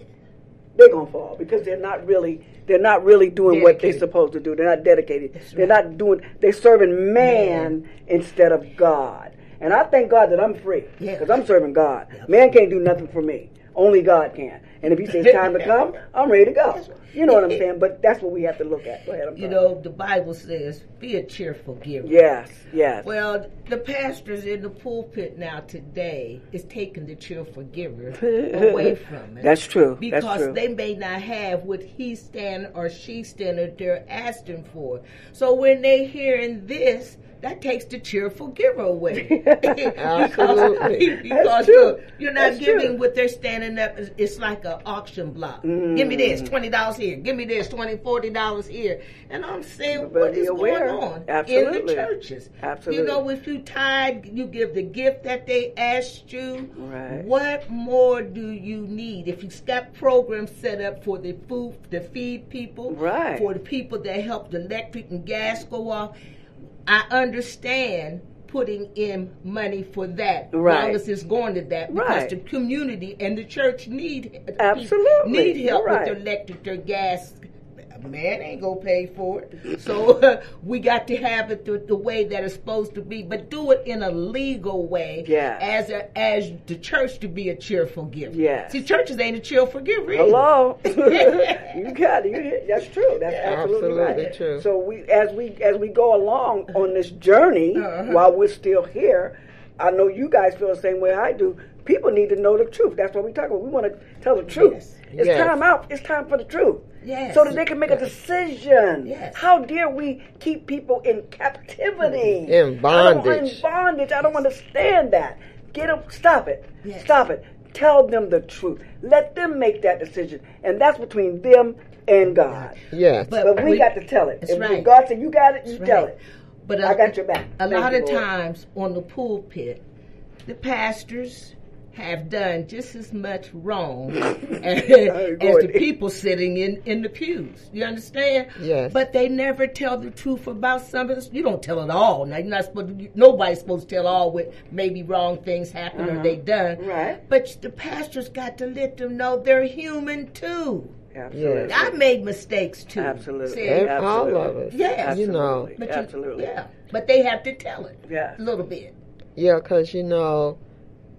they're going to fall because they're not really they're not really doing what they're supposed to do. They're not dedicated. That's they're right. not doing, they're serving man, man instead of God. And I thank God that I'm free because Yeah. I'm serving God. Man can't do nothing for me. Only God can. And if He says time to come, I'm ready to go. You know what I'm saying? But that's what we have to look at. Go ahead. I'm You sorry. know, the Bible says, be a cheerful giver. Yes, yes. Well, the pastors in the pulpit now today is taking the cheerful giver away from it. That's true. Because That's true. they may not have what he stand or she stand or they're asking for. So when they hearing this, that takes the cheerful giver away. Absolutely. because because true. you're, you're not That's giving true. what they're standing up. It's- It's like an auction block. Mm. Give me this, twenty dollars here. Give me this, twenty dollars, forty dollars here. And I'm saying, You better what be is aware. going on in Absolutely. the churches? Absolutely. You know, if you tithe, you give the gift that they asked you. Right. What more do you need? If you've got programs set up for the food, to feed people, Right. for the people that help the electric and gas go off, I understand putting in money for that, Right. as long as it's going to that, because Right. the community and the church need Absolutely. need help You're right. with their electric, their gas. Man ain't gonna pay for it, so uh, we got to have it the, the way that it's supposed to be, but do it in a legal way. Yes. As a, as the church to be a cheerful giver. Yes. See, churches ain't a cheerful giver either. Hello, you got it. You hit, that's true. That's absolutely, Absolutely right. true. So we, as we as we go along on this journey, Uh-huh. while we're still here, I know you guys feel the same way I do. People need to know the truth. That's what we talk about. We want to tell the truth. Yes. It's Yes. time out. It's time for the truth. Yes. So that they can make a decision. Yes. How dare we keep people in captivity? In I don't- bondage. in bondage. I don't understand that. Get them. Stop it. Yes. Stop it. Tell them the truth. Let them make that decision, and that's between them and God. Yes. But- But we, we- got to tell it. That's If, right. if God said you got it, you That's tell right. it. But I a- got your back. A Thank lot you, of Lord. times on the pulpit, the pastors have done just as much wrong as, as the people sitting in, in the pews. You understand? Yes. But they never tell the truth about something. You don't tell it all. Now, you're not supposed to, nobody's supposed to tell all what maybe wrong things happen Uh-huh. or they done. Right. But the pastors got to let them know they're human too. Absolutely. I made mistakes too. Absolutely. See? And Absolutely. all of us. Yes. You know. Absolutely. But you- Absolutely. yeah. But they have to tell it Yes. a little bit. Yeah, because, you know,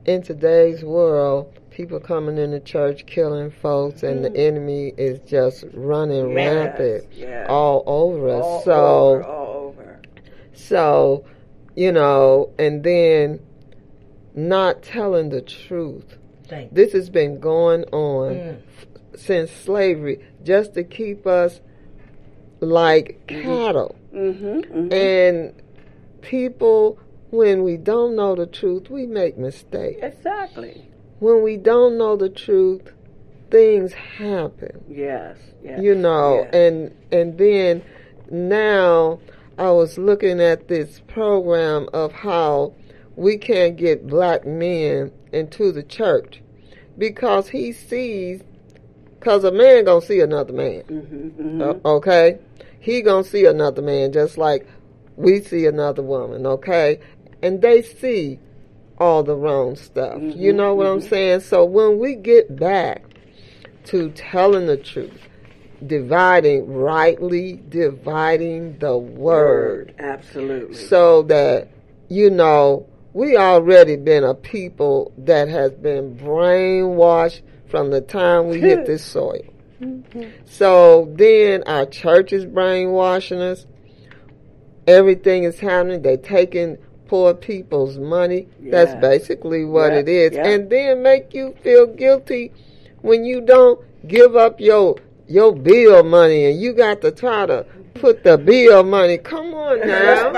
in today's world, people coming into church killing folks, and the enemy is just running Yes, rampant yes. all over us. All so, over, all over. so, you know, and then not telling the truth. Thank This has been going on Mm. f- since slavery, just to keep us like cattle. Mm-hmm, mm-hmm. And people, when we don't know the truth, we make mistakes. Exactly. When we don't know the truth, things happen. Yes, yes. You know, yes. and and then now I was looking at this program of how we can't get black men into the church because he sees, because a man gonna see another man. Mm-hmm, mm-hmm. Uh, okay, he gonna see another man just like we see another woman. Okay, and they see all the wrong stuff. Mm-hmm, you know what mm-hmm. I'm saying? So when we get back to telling the truth, dividing, rightly dividing the word, Absolutely. so that, you know, we already been a people that has been brainwashed from the time we hit this soil. Mm-hmm. So then our church is brainwashing us. Everything is happening. They taking poor people's money. Yeah. That's basically what Yeah, it is. yeah. And then make you feel guilty when you don't give up your your bill money and you got to try to put the bill money. Come on now.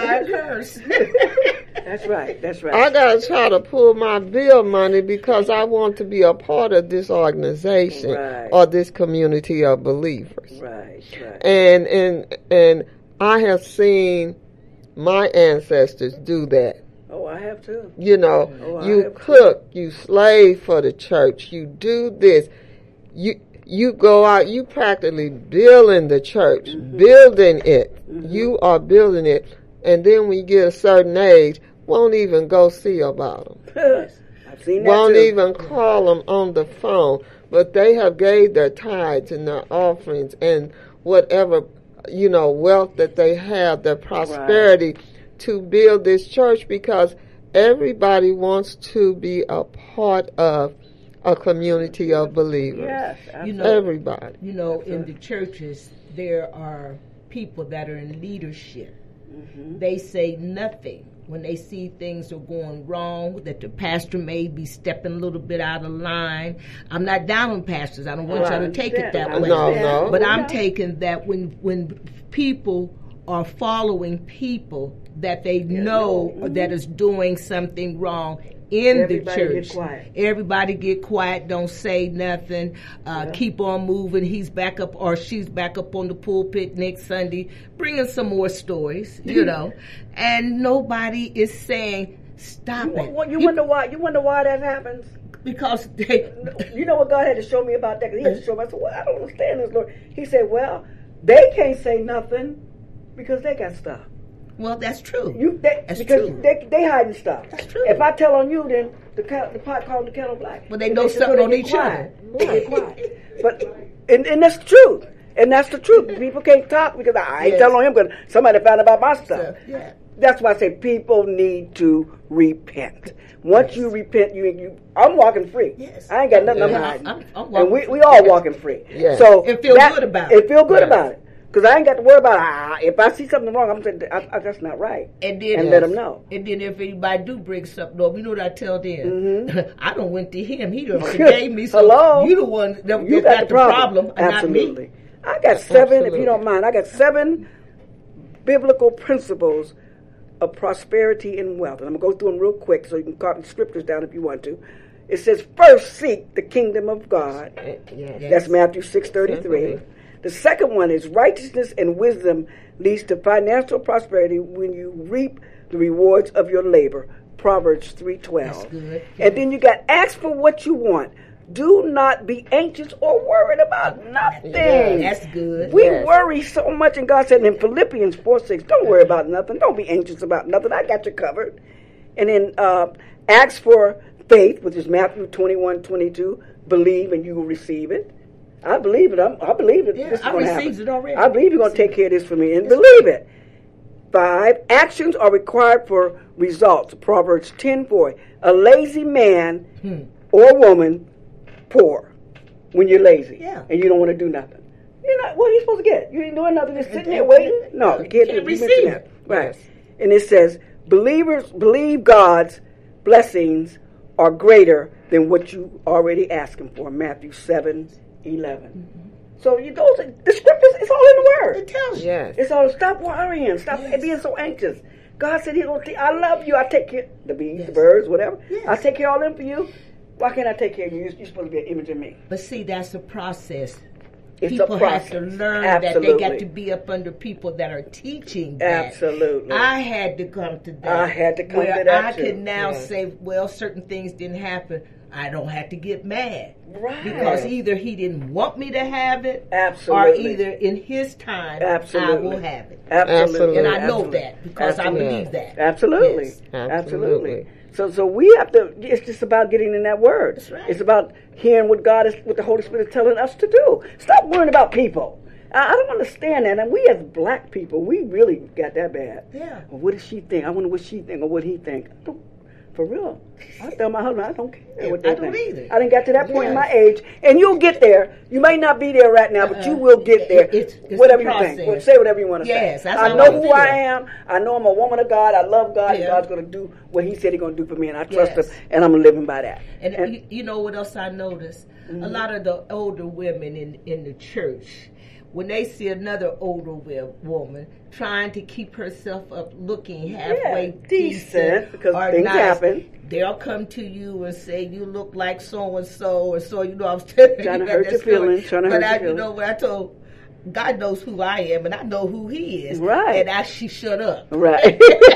That's right. That's right. I got to try to pull my bill money because I want to be a part of this organization Right. or this community of believers. Right, right. And and and I have seen my ancestors do that. Oh, I have too. You know, Oh, I you have cook, you slave for the church, you do this. You you go out, you practically building the church, Mm-hmm. building it. You are building it. And then when you get a certain age, won't even go see about them. I've seen that Won't too. even call them on the phone. But they have gave their tithes and their offerings and whatever, you know, wealth that they have, their prosperity to build this church because everybody wants to be a part of a community of believers. Yes, You know, Everybody. You know, in the churches, there are people that are in leadership. Mm-hmm. They say nothing when they see things are going wrong, that the pastor may be stepping a little bit out of line. I'm not down on pastors. I don't want Right. y'all to take it that I way. No, no. But Oh, I'm yeah. taking that when when people are following people that they know Mhm. that is doing something wrong in Everybody the church. get quiet. Everybody get quiet, don't say nothing, uh, Yeah. keep on moving. He's back up or she's back up on the pulpit next Sunday, bringing some more stories, you know, and nobody is saying, stop You, it. wa- you wonder why? You wonder why that happens? Because they, You know what God had to show me about that? 'Cause He had to show me. I said, "Well, I don't understand this, Lord." He said, "Well, they can't say nothing because they got stuff. well, that's true. You they, That's because true. they they hiding stuff. That's true. If I tell on you, then the cat, the pot called the kettle black. Well, they And know so something they on get each quiet. other. They get quiet. But and, and that's the truth. And that's the truth. People can't talk because I ain't Yes. telling on him because somebody found out about my stuff. So, yeah. That's why I say people need to repent. Once you repent, you, you I'm walking free. Yes. I ain't got nothing Yeah, I'm hiding. I'm- I'm and walking we, free. we all walking free. Yes. So And feel good about it. And feel good Yes. about it. Because I ain't got to worry about ah, if I see something wrong, I'm saying I, I, that's not right. And then, And let 'em know. And then if anybody do bring something up, you know what I tell them? Mhm. I don't went to him. He done forgave me. So Hello? you the one that, You that got, the problem, and not absolutely. me. I got seven, if Absolutely. you don't mind, I got seven biblical principles of prosperity and wealth. And I'm going to go through them real quick so you can copy the scriptures down if you want to. It says, first seek the kingdom of God. Yes. That's Matthew six thirty-three. Simply. The second one is righteousness and wisdom leads to financial prosperity when you reap the rewards of your labor. Proverbs three twelve. That's good. And then you got ask for what you want. Do not be anxious or worried about nothing. That's good. We Yes. worry so much, and God said in Philippians four six, don't worry about nothing. Don't be anxious about nothing. I got you covered. And then uh, ask for faith, which is Matthew twenty-one twenty-two. Believe and you will receive it. I believe it. I'm, I believe it. Yeah, this is I gonna received happen. it already. I believe you're going to take care of this for me, and believe it. Five, actions are required for results. Proverbs ten four. A lazy man Hmm. or woman poor when you're lazy Yeah. and you don't want to do nothing. You're not. What are you supposed to get? You ain't doing nothing. Just sitting there And- waiting. No, you can't, can't do, you receive mentioned it. that. Right. Yes. And it says, believers believe God's blessings are greater than what you already asking for. Matthew seven eleven. Mm-hmm. So you those the scriptures. It's all in the word. It tells you. Yes. It's all stop worrying, stop Yes. being so anxious. God said He gonna. Take, I love you. I take care the bees, Yes. the birds, whatever. Yes. I take care of all them for you. Why can't I take care of you? You're, you're supposed to be an image of me. But see, that's a process. It's People a process. have to learn Absolutely. that they got to be up under people that are teaching that. Absolutely. I had to come to that. I had to come where to that I too. could now Yes. say, well, certain things didn't happen. I don't have to get mad. Right. Because either he didn't want me to have it, Absolutely. or either in his time, Absolutely. I will have it. Absolutely. And I know Absolutely. that because Absolutely. I believe that. Absolutely. Yes. Absolutely. Absolutely. So, so we have to. It's just about getting in that word. That's right. It's about hearing what God is, what the Holy Spirit is telling us to do. Stop worrying about people. I, I don't understand that. And we as black people, we really got that bad. Yeah. Well, what does she think? I wonder what she think or what he think. I don't- For real. I tell my husband I don't care Yeah, what they I don't think. either. I didn't get to that point in Yes. my age, and you'll get there. You may not be there right now, but you Uh-uh. will get there. It- it's- it's whatever the you think. process. Well, say whatever you want to Yes, say. that's I how know I who feel. I am. I know I'm a woman of God. I love God, and Yeah. God's going to do what He said He's going to do for me, and I trust Yes. Him, and I'm living by that. And, And- you, you know what else I noticed? Mm-hmm. A lot of the older women in, in the church, when they see another older wo- woman trying to keep herself up looking halfway Yeah, decent, because or things nice, happen. they'll come to you and say, you look like so-and-so, or so, you know, I was telling you Trying to that hurt your story. feelings, trying to but hurt I, your you know feelings. what I told, God knows who I am, and I know who He is. Right. And I, she shut up. Right.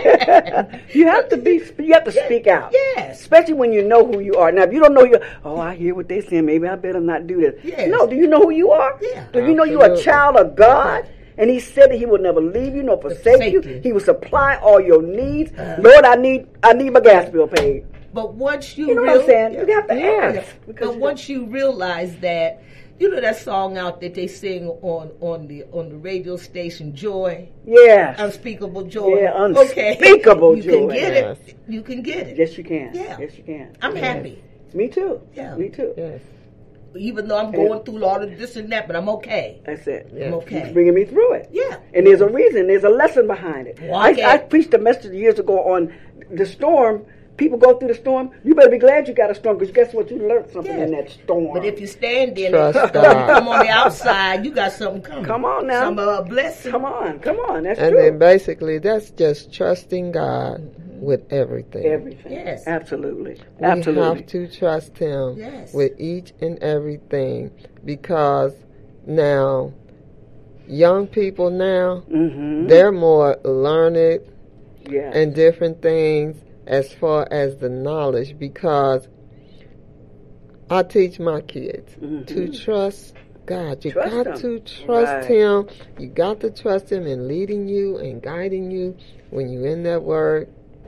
you have to be. You have to speak out. Yes. Especially when you know who you are. Now, if you don't know you, oh, I hear what they're saying. Maybe I better not do this. Yes. No. Do you know who you are? Yeah. Do you know you're a Absolutely. child of God? And He said that He will never leave you nor forsake Forsake you. you. He will supply all your needs. Lord, I need. I need my gas bill paid. But once you, You know real- what I'm saying? You have to Yeah. ask. Because But you- once you realize that, you know that song out that they sing on on the on the radio station, Joy, Yes. Unspeakable Joy. Yeah, Okay. unspeakable you joy. can get Yes. it. You can get it. Yes, you can. Yeah. Yes, you can. I'm Yes. happy, Me too. Yeah. Me too. Yes. even though I'm going through all of this and that, but I'm okay. That's it. Yeah. I'm He's okay. bringing me through it. Yeah. And there's a reason. There's a lesson behind it. Well, I, okay. I preached a message years ago on the storm. People go through the storm. You better be glad you got a storm, because guess what? You learned something Yes. in that storm. But if you stand in Trust it, God. come on the outside, you got something coming. Come on now. Some uh, blessing. Come on, come on. That's And true. then basically, that's just trusting God with everything. Everything. Yes. Absolutely. We Absolutely. have to trust Him Yes. with each and everything, because now, young people now, Mm-hmm. they're more learned Yeah. and different things as far as the knowledge, because I teach my kids Mhm. to trust God. You Trust got Him. to trust Right. Him. You got to trust Him in leading you and guiding you when you're in that Word.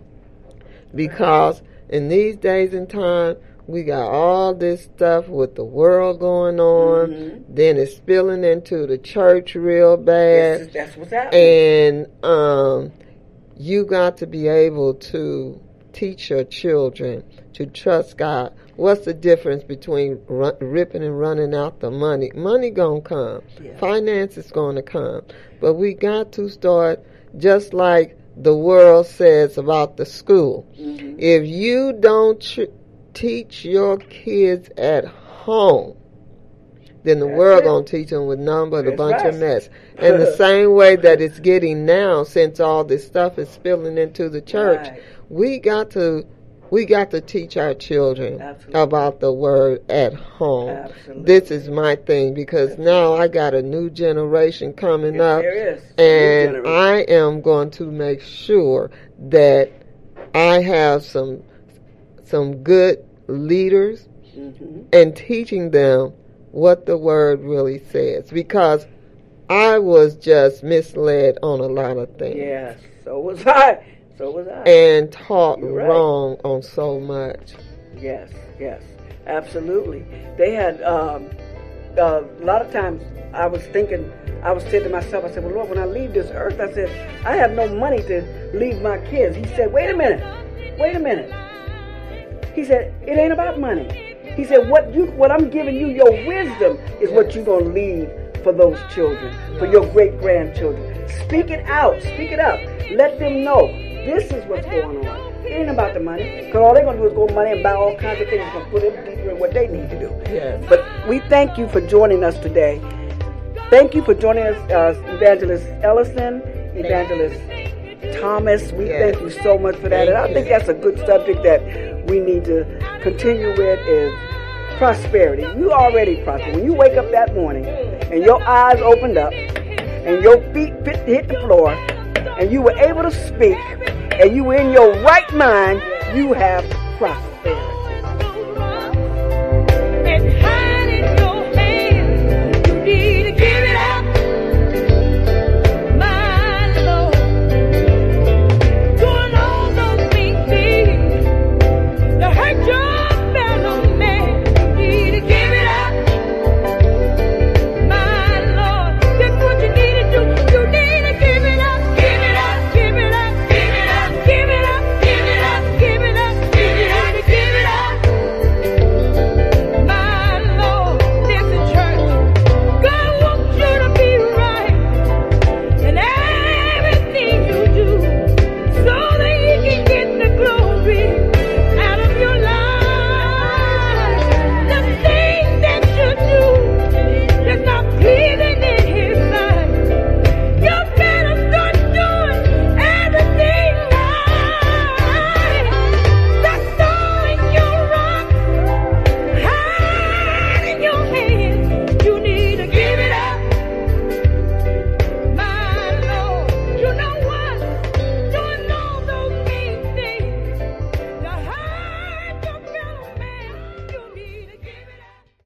Because in these days and time, we got all this stuff with the world going on. Mhm. Then it's spilling into the church real bad. That's, that's what's happening. And um, you got to be able to teach your children to trust God. What's the difference between run, ripping and running out the money? Money gonna come. Yeah. Finance is gonna come. But we got to start just like the world says about the school. Mhm. If you don't tr- teach your kids at home, then the That's world it. gonna teach them with nothing but a That's bunch of right. mess. And the same way that it's getting now, since all this stuff is spilling into the church, Right. we got to we got to teach our children Absolutely. about the word at home. Absolutely. This is my thing, because now I got a new generation coming Yes, up, there is. and New generation. I am going to make sure that I have some some good leaders Mhm. and teaching them what the word really says, because I was just misled on a lot of things Yes. So was I. So was I. and taught You're right. wrong on so much. Yes, yes, absolutely. They had um, uh, a lot of times I was thinking, I was saying to myself, I said, well, Lord, when I leave this earth, I said, I have no money to leave my kids. He said, wait a minute, wait a minute. He said, it ain't about money. He said, what you, what I'm giving you, your wisdom, is what you're going to leave for those children, for your great-grandchildren. Speak it out. Speak it up. Let them know this is what's going on. It ain't about the money, because all they're going to do is go money and buy all kinds of things and put them deeper in what they need to do. Yes. But we thank you for joining us today. Thank you for joining us, uh, Evangelist Ellison, Evangelist Thomas. We Yes. thank you so much for that. Thank and I you. think that's a good subject that we need to continue with is prosperity. You already prosper. When you wake up that morning and your eyes opened up and your feet fit, hit the floor and you were able to speak and you were in your right mind, you have prospered.